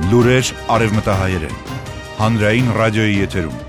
Լուրեր արևմտահայերեն, հանրային ռադիոյի եթերում։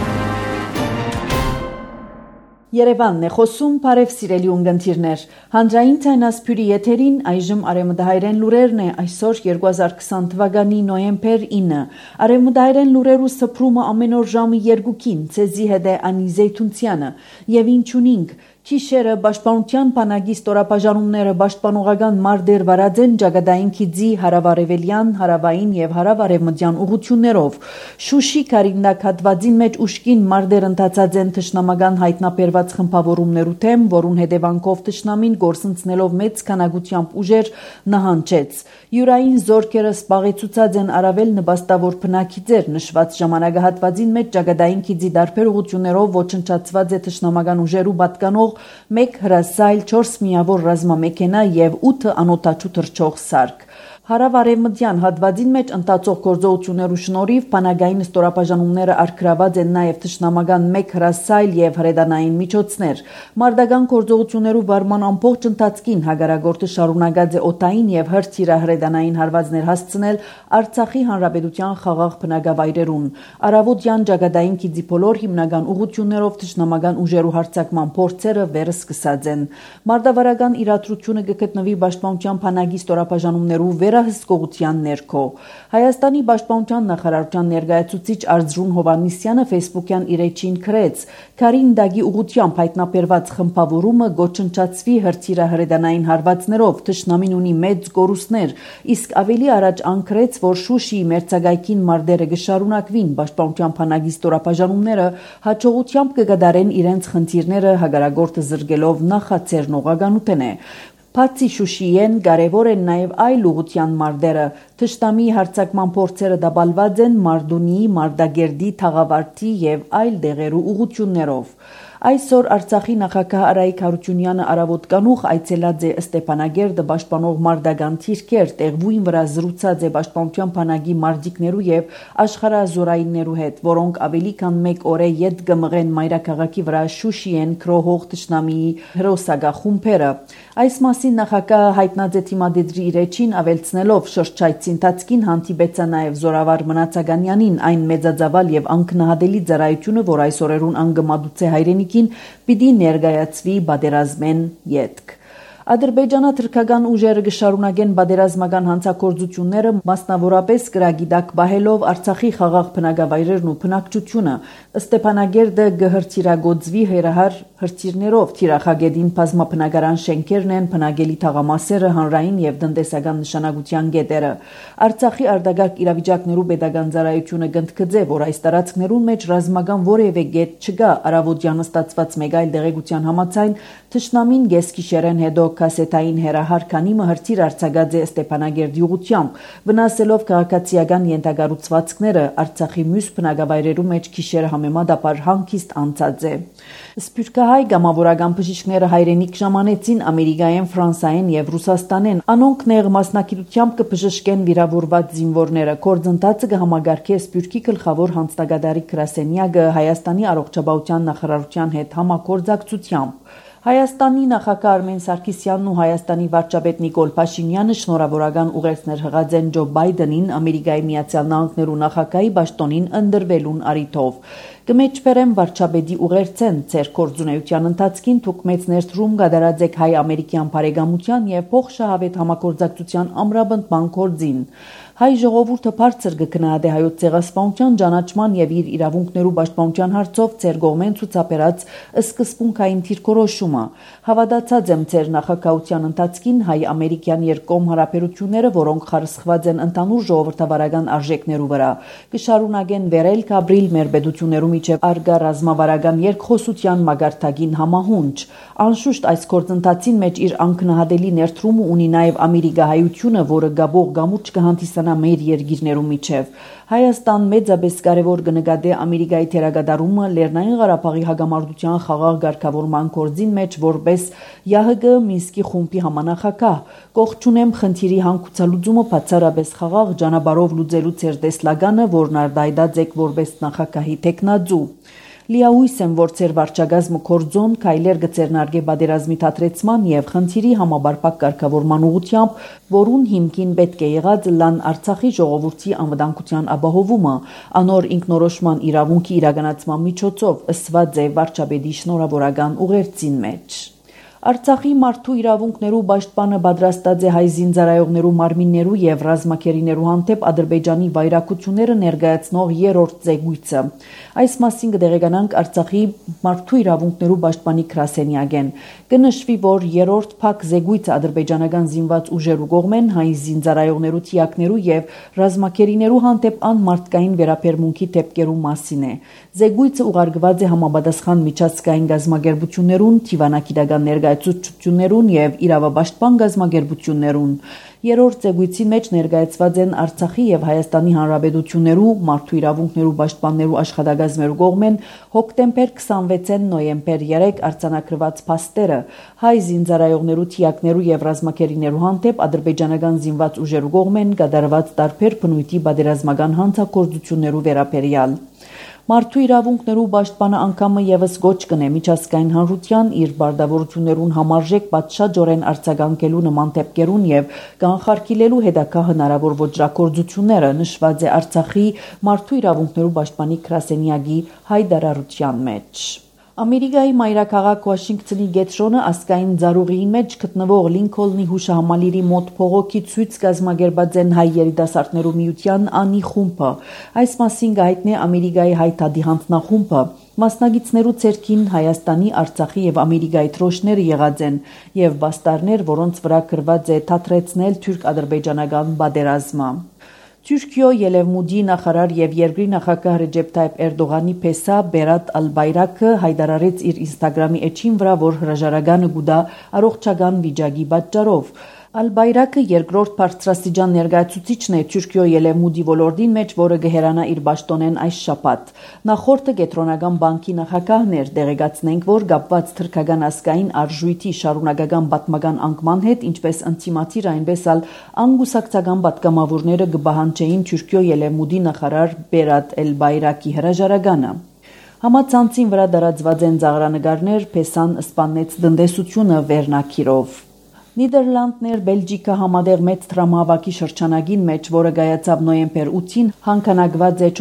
Երևանն է խոսում, բարև սիրելի ունգընտիրներ, հանրային ցայնասփյուրի եթերին այժմ արևմտահայերեն լուրերն է, այսօր 2020 թվականի նոյեմբեր 9, արևմտահայերեն լուրերու սփրումը ամեն օր ժամը 2-ին, ցեզի հետ է Անի Զեյթունցյանը, եւ ինչունինք, Քիշերը պաշտպանության բանակի ստորապաժանումները պաշտպանողական մարտեր վարած են Ջագադային քիծի հարավարևելյան, հարավային եւ հարավարևմտյան ուղություններով։ Շուշի Կարինակ հատվածին մեջ ուշքին մարտեր ընթացած են թշնամական հայտնաբերված խմբավորումներու թեմ, որուն հետևանքով թշնամին գործընծնելով մեծ քանակությամբ ուժեր նահանջեց։ Յուրային զորքերը սպաղեցուցած են առավել նպաստավոր բնակիչներ նշված ժամանակահատվածին մեջ Ջագադային քիծի դարբեր ուղություններով ոչնչացված է թշնամական ուժերու պատկանող 1 հրասայլ 4 միավոր ռազմամեքենա եւ 8 անօթաչու թռչող սարք։ Հարավարևմտյան հատվածին մեջ ընթացող գործողություններու շնորհիվ բանակային ստորապաժանումները արգրաված են նաև թշնամական 1 հրասայլ եւ հրետանային միջոցներ։ Մարտական գործողություններու վարման ամբողջ ընթացքին հագարագործը շարունակած է օտային եւ հրթիռահրետանային հարվածներ հասցնել Արցախի հանրապետության խաղաղ բնակավայրերուն։ Արավոտյան Ջագադային քիծի բոլոր հիմնական ուղություններով թշնամական ուժերու հարձակման փորձերը վերը սկսած են։ Մարտավարական իրադրությունը կգտնվի պաշտպանության բանակի ստորապաժանումներու հսկողության ներքո։ Հայաստանի պաշտպանության նախարարության ներկայացուցիչ Արծրուն Հովհաննիսյանը Facebook-յան իր էջին գրեց. «Կարինդագի ուղղությամբ հայտնաբերված խմբավորումը գոչնչացվի հրթիռահրետանային հարվածներով, թշնամին ունի մեծ գորուստներ, իսկ ավելի առաջ անկրեց, որ Շուշիի մերձակայքին մարտերը կշարունակվին, պաշտպանության բանակի ստորապաժանումները հաջողությամբ կկատարեն իրենց խնդիրները հագարագործը զրկելով նախաձեռնողականութենե։ Բացի Շուշիեն կարևոր են նաև այլ ուղղության մարտերը։ Թշնամի հարձակման փորձերը դաբալված են Մարդունի, Մարտակերտի, Թաղավարտի եւ այլ դեղերու ուղություններով։ Այսօր Արցախի նախագահ Արայիկ Հարությունյանը առավոտ կանուխ այցելած է Ստեփանագերդը պաշտպանող մարտական թիրքեր, տեղվույն վրա զրուցած է պաշտպանության բանակի մարտիկներու եւ աշխարհազորայիններու հետ, որոնք ավելի քան 1 օր է յետ կմղեն մայրաքաղաքի վրա Շուշիեն քրոհող թշնամիի հրոսակախումբերը։ Այս մասին նախագահը հայտնած է թիմադեդրի իր էջին ավելցնելով շրջայցի ընթացքին հանդիպեցա նաև Զորավար Մնացականյանին այն մեծածավալ եւ անկնահատելի ծառայությունը, որ այս օրերուն անգմադուց է հայրենիքին, պիտի ներկայացվի պատերազմեն յետք։ Ադրբեջանա-թուրքական ուժերը կշարունակեն պատերազմական հանցագործությունները, մասնավորապես գրագիտակ բահելով Արցախի խաղաղ բնակավայրերն ու բնակչությունը։ Ստեփանագերդը կհրթիռագործվի հերահար հրթիռներով, թիրախագետին բազմաբնակարան շենքերն են, բնակելի թաղամասերը, հանրային եւ տնտեսական նշանակության գետերը։ Արցախի արտագաղթ իրավիճակներու պետական ծառայությունը կընդգծե, որ այս տարածքներուն մեջ ռազմական որևէ գետ չկա։ Արավոտյանը ստացված մեկ այլ տեղեկության համաձայն թշնամին գեսկիշերեն հետո կասետային հերահար քանիմը հրթիռ արձակած է Ստեփանագերդի ուղղությամբ, վնասելով քաղաքացիական ենթակառուցվածքները, Արցախի մյուս բնակավայրերու մեջ գիշերը համեմատաբար հանգիստ անցած է։ Սփյուռքահայ գամավորական բժիշկները հայրենիք ժամանեցին Ամերիկայեն, Ֆրանսայեն եւ Ռուսաստանեն։ Անոնք նեղ մասնակցությամբ կբժշկեն վիրավորված զինվորները։ Գործընթացը կհամագարկի Սփյուռքի գլխավոր հանձնագետարի գրասենյակը Հայաստանի առողջապահության նախարարության հետ համագործակցությամբ։ Հայաստանի նախագահ Արմեն Սարգսյանն ու Հայաստանի վարչապետ Նիկոլ Փաշինյանը շնորհավորական ուղերձներ հղած են Ջո Բայդենին Ամերիկայի Միացյալ Նահանգներու նախագահի պաշտոնին ընտրվելուն առիթով։ Կմեջբերեմ վարչապետի ուղերձեն ձեր գործունեության ընթացքին դուք մեծ ներդրում կատարած եք հայ-ամերիկյան բարեկամության եւ փոխշահավետ համագործակցության ամրապնդման գործին։ Հայ ժողովուրդը բարձր կգնահատի հայոց ցեղասպանության ճանաչման եւ իր իրավունքներու պաշտպանության հարցով ձեր կողմեն ցուցաբերած սկզբունքային դիրքորոշումը։ Հավատացած եմ ձեր նախագահության ընթացքին հայ-ամերիկյան երկկողմ հարաբերությունները, որոնք խարսխված են ընդհանուր ժողովրդավարական արժեքներու վրա, կշարունակեն վերել կաբրիլ մեր պետություններու միջև արգա ռազմավարական երկխոսության մագարտագին համահունչ։ Անշուշտ այս գործընթացին մեջ իր անկնահատելի ներդրումը ունի նաեւ ամերիկահայությունը, որը գաբող գամուրջ կհանդիսանա մեր երկիրներու միջև։ Հայաստան մեծապես կարևոր կնկատի Ամերիկայի թերակատարումը Լեռնային Ղարաբաղի հակամարտության խաղաղ ղեկավարման գործին մեջ որպես ՀՀԳ Մինսկի խումբի համանախագահ։ Կողջունեմ խնդիրի հանգուցալուծումը բացառապես խաղաղ ճանապարհով լուծելու ձեր տեսլականը, որն արդայդած եք որպես նախագահի տեխնաձու։ Լիահույս եմ, որ ծեր վարչագազմը կորձոն քայլեր գծերնարգե բادرազմի թատրեցման եւ խնդիրի համաբարփակ կարգավորման ուղղությամբ, որուն հիմքին պետք է եղած լան Արցախի ժողովրդի անվտանգության ապահովումը, անոր ինքնորոշման իրավունքի իրականացման միջոցով ըսված է վարչապետի շնորհավորական ուղերձին մեջ։ Արցախի մարդու իրավունքներու պաշտպանը պատրաստած է հայ զինծառայողներու մարմիններու եւ ռազմակերիներու հանդեպ Ադրբեջանի վայրակությունները ներկայացնող երրորդ զեկույցը։ Այս մասին կդեղեկանանք Արցախի մարդու իրավունքներու պաշտպանի գրասենյակեն։ Կնշվի, որ երրորդ փակ զեկույցը ադրբեջանական զինված ուժերու կողմեն հայ զինծառայողներու թիակներու եւ ռազմակերիներու հանդեպ անմարդկային վերաբերմունքի դեպքերու մասին է։ Զեկույցը ուղարկված է համապատասխան միջազգային գազམ་ագերբություններուն, թիվանագիտական ներկայացուցչություններուն եւ իրավապաշտպան գազམ་ագերբություններուն։ Երրորդ զեկույցի մեջ ներկայացված են Արցախի եւ Հայաստանի Հանրապետություններու մարդու իրավունքներու պաշտպաններու աշխատակազմերու կողմեն հոկտեմբեր 26-ին նոյեմբեր 3 արձանագրված փաստերը հայ զինծառայողներու թիակներու եւ ռազմակերիներու հանդեպ ադրբեջանական զինված ուժերու կողմեն կատարված տարբեր բնույթի պատերազմական հանցագործություններու վերաբերյալ։ Մարդու իրավունքներու պաշտպանը անգամը եւս գոչ կնե միջազգային հանրության իր բարդավորություններուն համարժեք պատշաճորեն արձագանքելու նման դեպքերուն եւ կանխարգելելու հետագա հնարավոր ոճրագործությունները, նշված է Արցախի մարդու իրավունքներու պաշտպանի գրասենյակի հայտարարության մեջ։ Ամերիկայի մայրաքաղաք Վաշինգտոնի գետրոնը ասկային ծառուղիի մեջ գտնվող Լինքոլնի հուշահամալիրի մոտ փողոքի ցույց կազմակերպած են հայ երիտասարդներու միության անի խումբը։ Այս մասին գայտնե Ամերիկայի հայ թադիհանտնախումբը։ Մասնագետներու ցերքին Հայաստանի, Արցախի եւ Ամերիկայի դրոշները եղած են եւ բաստարներ, որոնց վրա գրված է թատրեցնել թուրք-ադրբեջանական պատերազմը։ Թուրքիո Ելևմուդի նախարար եւ երկրի նախագահ Ռեջեփ Թայիփ Էրդողանի փեսա Բերատ Ալբայրակը հայտարարեց իր Ինստագրամի էջին վրա, որ հրաժարականը գուտա առողջական վիճակի պատճառով։ Ալբայրակը երկրորդ բարձրաստիճան ներկայացուցիչն է Թուրքիո Ելևմուդի ոլորտին մեջ, որը կհերանա իր պաշտոնեն այս շաբաթ։ Նախորդը Կենտրոնական բանկի նախագահն էր, դեղեկացնենք, որ կապված թրքական ասկային արժույթի շարունակական պատմական անկման հետ, ինչպես ընտիմատիր, այնպես ալ անգուսակցական պատգամավորները կբահանջեին Թուրքիո Ելևմուդի նախարար Բերատ Ալբայրակի հրաժարականը։ Համացանցին վրա դարածված են ծաղրանկարներ, փեսան սպանեց տնտեսությունը վերնակիրով։ Նիդերլանդներ Բելգիկա համատեղ մեծ տրամահավաքի շրջանագին մեջ, որը կայացավ նոյեմբեր 8-ին, հանքանակված է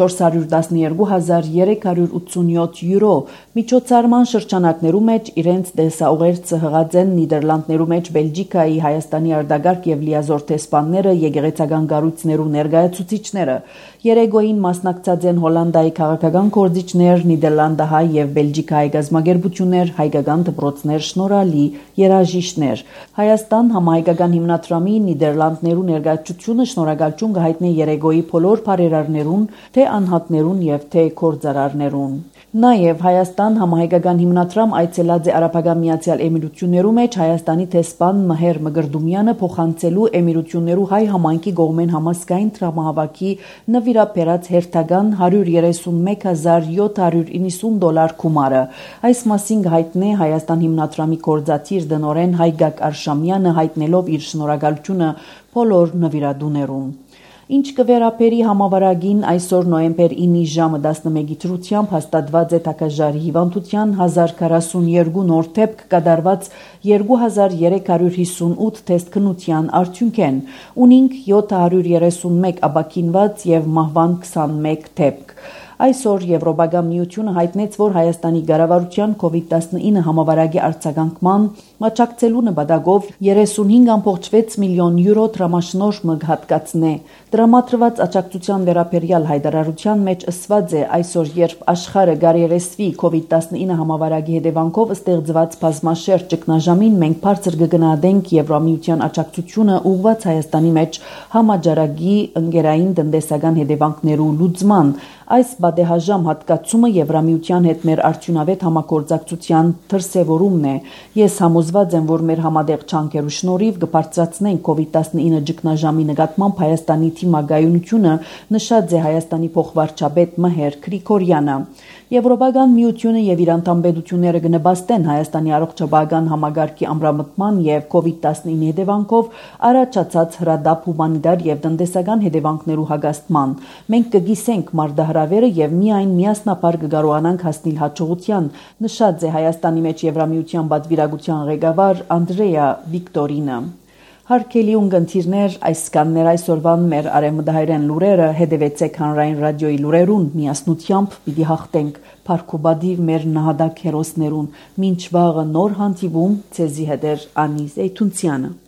412,387 եվրո։ Միջոցառման շրջանակներու մեջ իրենց տեսաուղերձը հղած են Նիդերլանդներու մեջ Բելգիկայի, Հայաստանի արտագաղթ եւ լիազոր տեսփանները, եկեղեցական կառույցներու ներկայացուցիչները։ Երեգոյին մասնակցած են Հոլանդիայի քաղաքական գործիչներ, Նիդերլանդահայ եւ Բելգիկայի գազམ་ագերբություններ, հայկական դպրոցներ, շնորհալի երաժիշտներ։ Հայաստան համահայկական հիմնադրամի Նիդերլանդներու ներկայացությունը շնորհակալություն կհայտնի Երեգոյի բոլոր բարերարներուն, թե անհատներուն եւ թե գործարարներուն։ Նաև Հայաստան համահայկական հիմնադրամ այցելած է Արաբական Միացյալ Էմիրություններու մեջ Հայաստանի տեսփան Մհեր Մգրդումյանը փոխանցելու Էմիրություններու հայ համայնքի կողմեն համասկային տրամահավաքի նվիրաբերած հերթական $131,790 գումարը։ Այս մասին հայտնե Հայաստան հիմնադրամի գործադիր դնորեն Հայգակ Արշամյանը հայտնելով իր շնորհակալությունը բոլոր նվիրատուներուն։ Ինչ կվերապերի համավարագին այսօր նոյեմբեր 9-ի ժամը 11-ի դրությամբ հաստատված է Թակաժարի հիվանդության 1042 նոր դեպք կատարված 2358 թեստ քննության արդյունքեն, ունինք 731 ապաքինված եւ մահվան 21 դեպք։ Այսօր Եվրոպական միությունը հայտնեց, որ Հայաստանի կառավարության COVID-19 համավարակի արձագանքման մաչակցելու նպատակով 35.6 միլիոն եվրո դրամաշնորհ կհատկացնե։ Դրամատրված աջակցության վերաբերյալ հայտարարության մեջ ըսված է, այսօր երբ աշխարհը գարերեսվի COVID-19 համավարակի հետևանքով ստեղծված բազմաշերտ ճգնաժամին, մենք բարձր կգնահատենք Եվրամիության աջակցությունը ուղղված Հայաստանի մեջ համաճարակի ընկերային տնտեսական հետևանքներու լուծման։ Այս բադեհաժամ հատկացումը Եվրամիության հետ մեր արդյունավետ համագործակցության դրսևորումն է։ Ես համոզված եմ, որ մեր համատեղ ջանքերու շնորհիվ կբարձրացնենք COVID-19 ճգնաժամի նկատմամբ Հայաստանի թիմագայունությունը, նշած է Հայաստանի փոխվարչապետ Մհեր Գրիգորյանը։ Եվրոպական միությունը եւ իր անդամբեդությունները կնպաստեն Հայաստանի առողջապահական համագարկի ամրամտման եւ COVID-19 հետևանքով առաջացած հրադապ հումանիտար եւ տնտեսական հետևանքներու հագաստման։ Մենք կգիսենք մարտահրավերը եւ միայն միասնապար կկարողանանք հասնել հաջողության, նշած է Հայաստանի մեջ Եվրամիության պատվիրակության ղեկավար Անդրեա Վիկտորինը։ Հարգելի ունկնդիրներ, այսքաններ այսօրվան մեր արևմտահայերեն լուրերը, հետևեցեք հանրային ռադիոյի լուրերուն, միասնությամբ պիտի հաղթենք փառքոբադիվ մեր նահատակ հերոսներուն, մինչ վաղը նոր հանդիպում ցեզի հետ Անի Զեյթունցյանը։